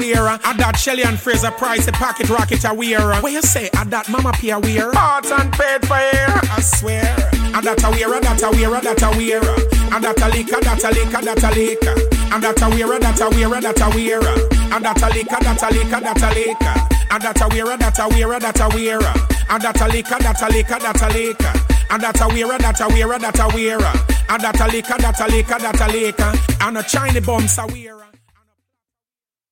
wear. And that Shelly and Fraser Price, the pocket rocket a wear. Where you say, and that Mama P a wear? Bought and paid for air, I swear. And that a wear, that a wear, that a wear. And that a liquor, that a liquor, that a liquor. And that a wear, that a wear, that a wear. And that a liquor, that a liquor, that a liquor. And that a wear, that a wear, that a wear. And that a liquor, that a liquor, that a liquor. And that a wear, that a wear, that a wear. And that a liquor, that a liquor, that a liquor. And a China bumps a wear.